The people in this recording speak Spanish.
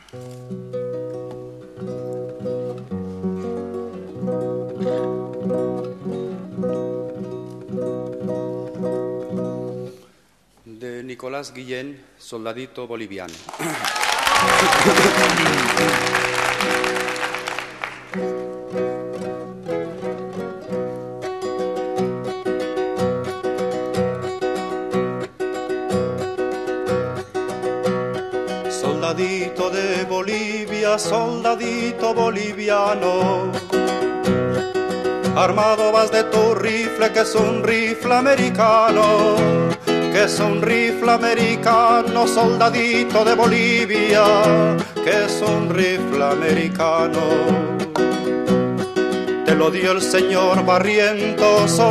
De Nicolás Guillén, soldadito boliviano. Soldadito de Bolivia, soldadito boliviano, armado vas de tu rifle, que es un rifle americano, que es un rifle americano, soldadito de Bolivia, que es un rifle americano. Te lo dio el señor Barrientos.